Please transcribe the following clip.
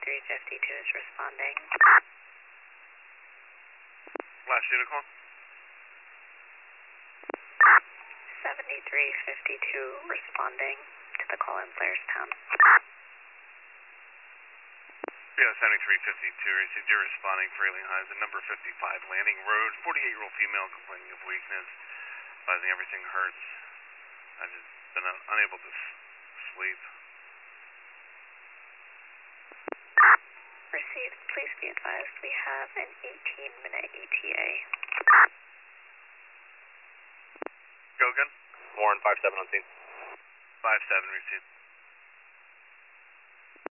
is responding. Last unicorn. 7352 responding to the call in Blairstown. Yeah, 7352, received your responding for alien highs at number 55 Landing Road. 48-year-old female complaining of weakness, advising everything hurts. I've just been unable to sleep. Received. Please be advised we have an 18-minute ETA. Go again. Warren 57 on scene. 57 received.